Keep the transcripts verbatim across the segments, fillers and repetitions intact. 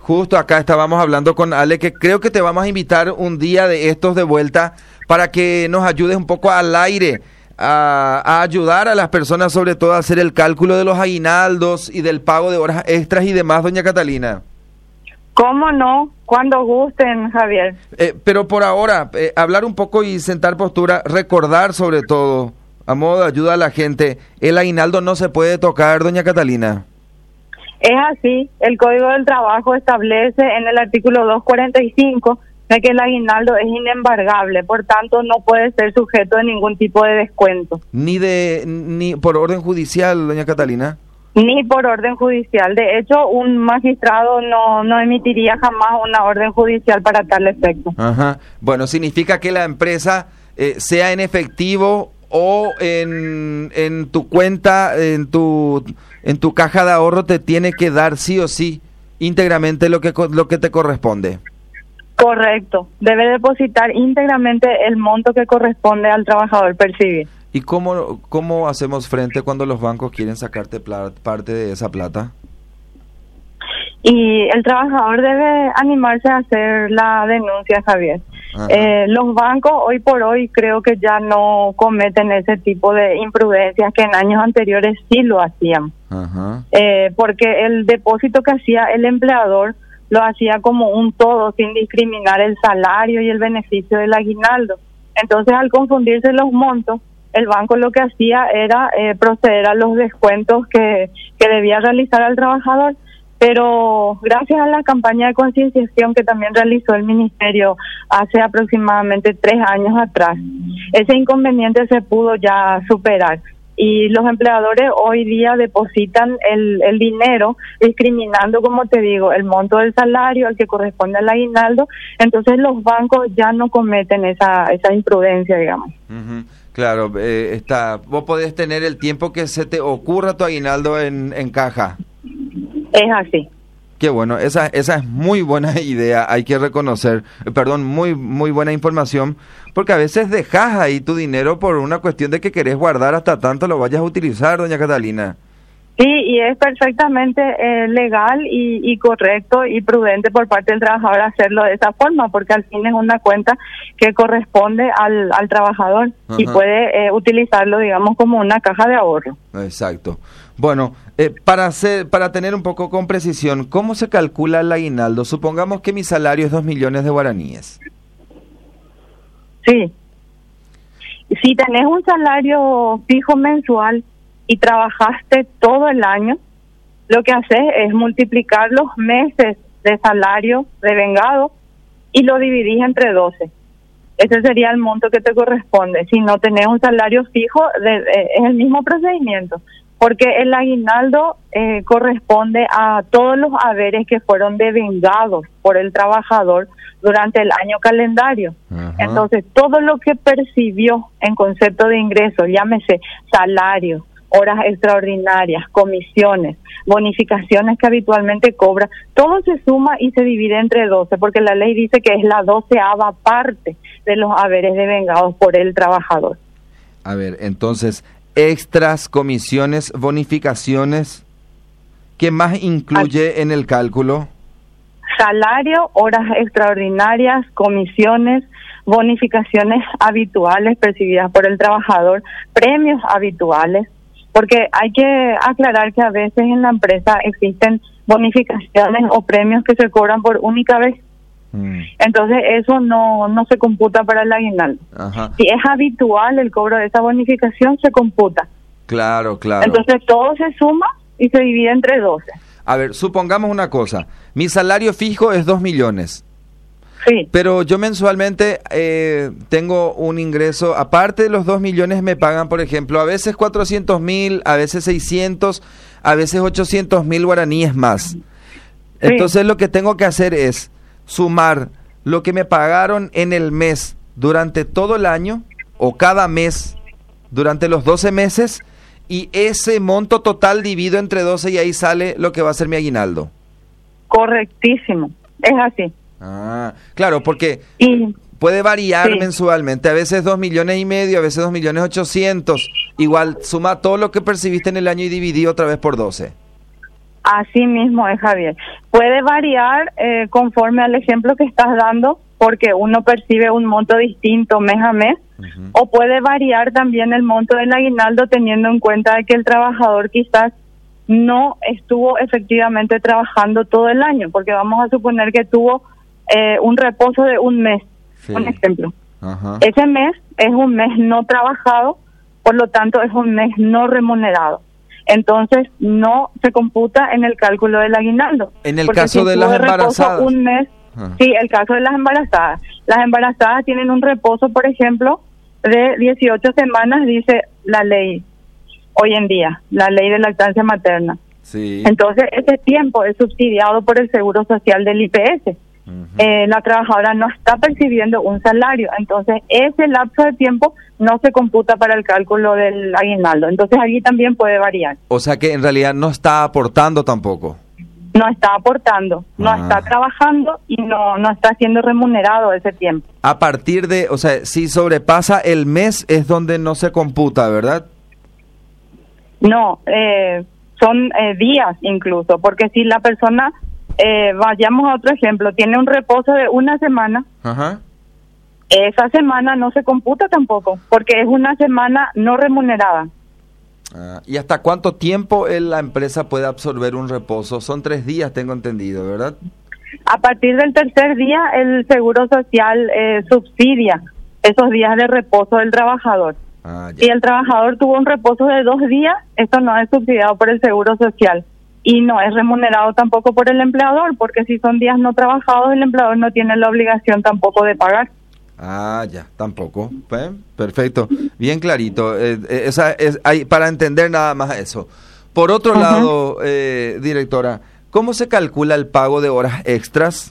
Justo acá estábamos hablando con Ale, que creo que te vamos a invitar un día de estos de vuelta para que nos ayudes un poco al aire, a, a ayudar a las personas, sobre todo a hacer el cálculo de los aguinaldos y del pago de horas extras y demás, doña Catalina. ¿Cómo no? Cuando gusten, Javier. Eh, pero por ahora, eh, hablar un poco y sentar postura, recordar sobre todo, a modo de ayuda a la gente, el aguinaldo no se puede tocar, doña Catalina. Es así, el Código del Trabajo establece en el artículo doscientos cuarenta y cinco de que el aguinaldo es inembargable, por tanto no puede ser sujeto de ningún tipo de descuento. Ni de ni por orden judicial, doña Catalina. Ni por orden judicial. De hecho, un magistrado no, no emitiría jamás una orden judicial para tal efecto. Ajá. Bueno, significa que la empresa, eh, sea en efectivo o en, en tu cuenta, en tu en tu caja de ahorro, te tiene que dar sí o sí íntegramente lo que lo que te corresponde. Correcto. Debe depositar íntegramente el monto que corresponde al trabajador percibir. ¿Y cómo, cómo hacemos frente cuando los bancos quieren sacarte pla- parte de esa plata? Y el trabajador debe animarse a hacer la denuncia, Javier. Eh, los bancos hoy por hoy creo que ya no cometen ese tipo de imprudencias que en años anteriores sí lo hacían. Ajá. Eh, porque el depósito que hacía el empleador lo hacía como un todo, sin discriminar el salario y el beneficio del aguinaldo. Entonces, al confundirse los montos, el banco lo que hacía era eh, proceder a los descuentos que, que debía realizar al trabajador, pero gracias a la campaña de concienciación que también realizó el Ministerio hace aproximadamente tres años atrás, ese inconveniente se pudo ya superar. Y los empleadores hoy día depositan el, el dinero discriminando, como te digo, el monto del salario al que corresponde al aguinaldo. Entonces los bancos ya no cometen esa esa imprudencia, digamos. Uh-huh. Claro, eh, está. Vos podés tener el tiempo que se te ocurra tu aguinaldo en, en caja. Es así. Qué bueno, esa esa es muy buena idea, hay que reconocer, perdón, muy muy buena información, porque a veces dejas ahí tu dinero por una cuestión de que querés guardar hasta tanto lo vayas a utilizar, doña Catalina. Sí, y es perfectamente eh, legal y, y correcto y prudente por parte del trabajador hacerlo de esa forma, porque al fin es una cuenta que corresponde al, al trabajador. Ajá. Y puede eh, utilizarlo, digamos, como una caja de ahorro. Exacto. Bueno, eh, para hacer, para tener un poco con precisión, ¿cómo se calcula el aguinaldo? Supongamos que mi salario es dos millones de guaraníes. Sí. Si tenés un salario fijo mensual y trabajaste todo el año, lo que haces es multiplicar los meses de salario devengado y lo dividís entre doce. Ese sería el monto que te corresponde. Si no tenés un salario fijo, de, de, es el mismo procedimiento, porque el aguinaldo eh, corresponde a todos los haberes que fueron devengados por el trabajador durante el año calendario. Ajá. Entonces, todo lo que percibió en concepto de ingreso, llámese salario, horas extraordinarias, comisiones, bonificaciones que habitualmente cobra, todo se suma y se divide entre doce, porque la ley dice que es la doceava parte de los haberes devengados por el trabajador. A ver, entonces, extras, comisiones, bonificaciones, ¿qué más incluye Al... en el cálculo? Salario, horas extraordinarias, comisiones, bonificaciones habituales percibidas por el trabajador, premios habituales, porque hay que aclarar que a veces en la empresa existen bonificaciones o premios que se cobran por única vez. Mm. Entonces eso no no se computa para el aguinaldo. Ajá. Si es habitual el cobro de esa bonificación, se computa. Claro, claro. Entonces todo se suma y se divide entre doce. A ver, supongamos una cosa. Mi salario fijo es dos millones. Sí. Pero yo mensualmente eh, tengo un ingreso, aparte de los dos millones me pagan, por ejemplo, a veces cuatrocientos mil, a veces seiscientos, a veces ochocientos mil guaraníes más. Sí. Entonces lo que tengo que hacer es sumar lo que me pagaron en el mes durante todo el año o cada mes durante los doce meses y ese monto total divido entre doce y ahí sale lo que va a ser mi aguinaldo. Correctísimo, es así. Ah, claro, porque y, puede variar sí. mensualmente, a veces dos millones y medio, a veces dos millones ochocientos, igual suma todo lo que percibiste en el año y dividí otra vez por doce. Así mismo es, Javier. Puede variar eh, conforme al ejemplo que estás dando, porque uno percibe un monto distinto mes a mes, uh-huh. o puede variar también el monto del aguinaldo teniendo en cuenta de que el trabajador quizás no estuvo efectivamente trabajando todo el año, porque vamos a suponer que tuvo eh, un reposo de un mes, sí. un ejemplo. Uh-huh. Ese mes es un mes no trabajado, por lo tanto es un mes no remunerado. Entonces no se computa en el cálculo del aguinaldo. En el caso si de las embarazadas. Un mes, uh-huh. Sí, el caso de las embarazadas. Las embarazadas tienen un reposo, por ejemplo, de dieciocho semanas, dice la ley. Hoy en día, la ley de lactancia materna. Sí. Entonces, ese tiempo es subsidiado por el Seguro Social del I P S. Uh-huh. Eh, la trabajadora no está percibiendo un salario, entonces ese lapso de tiempo no se computa para el cálculo del aguinaldo. Entonces, allí también puede variar. O sea que en realidad no está aportando tampoco. No está aportando, no ah. está trabajando y no, no está siendo remunerado ese tiempo. A partir de, o sea, si sobrepasa el mes es donde no se computa, ¿verdad? No, eh, son eh, días incluso, porque si la persona, eh, vayamos a otro ejemplo, tiene un reposo de una semana, Ajá. esa semana no se computa tampoco, porque es una semana no remunerada. Ah, ¿y hasta cuánto tiempo la empresa puede absorber un reposo? Son tres días, tengo entendido, ¿verdad? A partir del tercer día, el Seguro Social eh, subsidia esos días de reposo del trabajador. Ah, si el trabajador tuvo un reposo de dos días, esto no es subsidiado por el Seguro Social y no es remunerado tampoco por el empleador, porque si son días no trabajados, el empleador no tiene la obligación tampoco de pagar. Ah, ya, tampoco. ¿Eh? Perfecto, bien clarito. Eh, eh, esa es, hay, para entender nada más eso. Por otro uh-huh. lado, eh, directora, ¿cómo se calcula el pago de horas extras?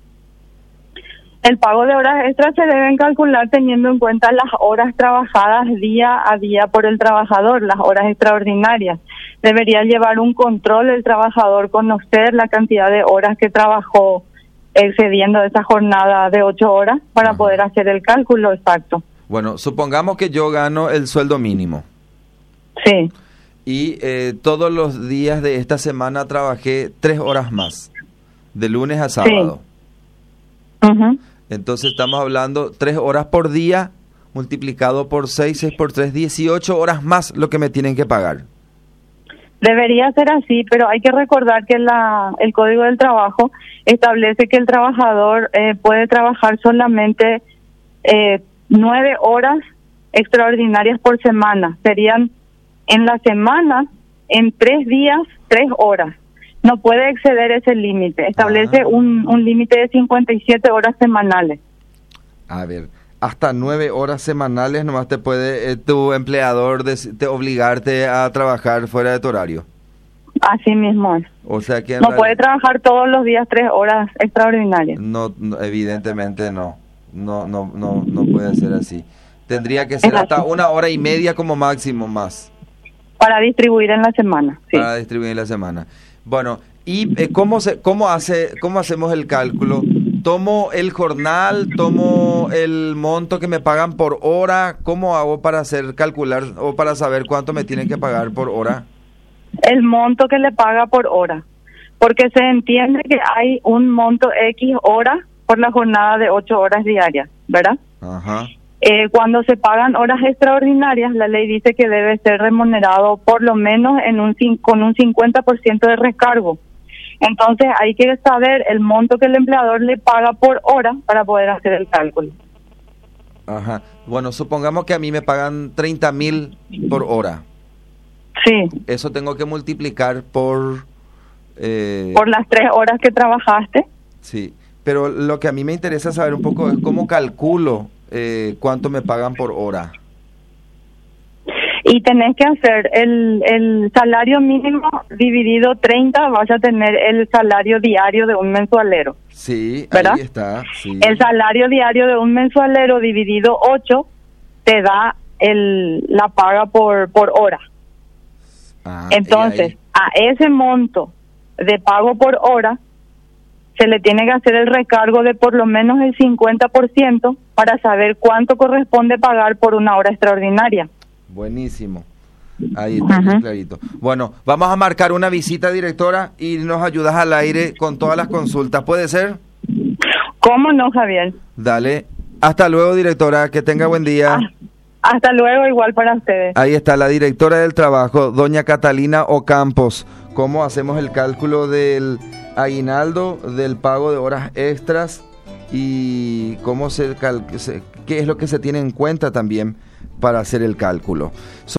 El pago de horas extras se deben calcular teniendo en cuenta las horas trabajadas día a día por el trabajador, las horas extraordinarias. Debería llevar un control el trabajador, conocer la cantidad de horas que trabajó excediendo esa jornada de ocho horas para Ajá. poder hacer el cálculo exacto. Bueno, supongamos que yo gano el sueldo mínimo. Sí. Y eh, todos los días de esta semana trabajé tres horas más, de lunes a sábado. Sí. Uh-huh. Entonces estamos hablando tres horas por día, multiplicado por seis, seis por tres, dieciocho horas más lo que me tienen que pagar. Debería ser así, pero hay que recordar que la el Código del Trabajo establece que el trabajador eh, puede trabajar solamente eh, nueve horas extraordinarias por semana. Serían en la semana, en tres días, tres horas. No puede exceder ese límite. Establece ah. un, un límite de cincuenta y siete horas semanales. A ver, hasta nueve horas semanales nomás te puede eh, tu empleador des, te obligarte a trabajar fuera de tu horario. Así mismo es. O sea que no puede trabajar todos los días tres horas extraordinarias. No, no, evidentemente no. No, no, no, no puede ser así. Tendría que ser hasta una hora y media como máximo más. Para distribuir en la semana. Sí. Para distribuir en la semana. Bueno, ¿y eh, cómo se cómo hace cómo hacemos el cálculo? ¿Tomo el jornal, tomo el monto que me pagan por hora? ¿Cómo hago para hacer calcular o para saber cuánto me tienen que pagar por hora? El monto que le paga por hora, porque se entiende que hay un monto X hora por la jornada de ocho horas diarias, ¿verdad? Ajá. Eh, cuando se pagan horas extraordinarias, la ley dice que debe ser remunerado por lo menos en un con un cincuenta por ciento de recargo. Entonces hay que saber el monto que el empleador le paga por hora para poder hacer el cálculo. Ajá. Bueno, supongamos que a mí me pagan treinta mil por hora. Sí. Eso tengo que multiplicar por... Eh... Por las tres horas que trabajaste. Sí, pero lo que a mí me interesa saber un poco es cómo calculo eh, cuánto me pagan por hora. Y tenés que hacer el, el salario mínimo dividido treinta, vas a tener el salario diario de un mensualero. Sí, ¿verdad? Ahí está. Sí. El salario diario de un mensualero dividido ocho te da el la paga por, por hora. Ah, Entonces, a ese monto de pago por hora se le tiene que hacer el recargo de por lo menos el cincuenta por ciento para saber cuánto corresponde pagar por una hora extraordinaria. Buenísimo. Ahí está, bien Ajá. clarito. Bueno, vamos a marcar una visita, directora, y nos ayudas al aire con todas las consultas. ¿Puede ser? ¿Cómo no, Javier? Dale. Hasta luego, directora. Que tenga buen día. Ah, hasta luego, igual para ustedes. Ahí está la directora del trabajo, doña Catalina Ocampos. ¿Cómo hacemos el cálculo del aguinaldo, del pago de horas extras y cómo se, cal- se qué es lo que se tiene en cuenta también para hacer el cálculo?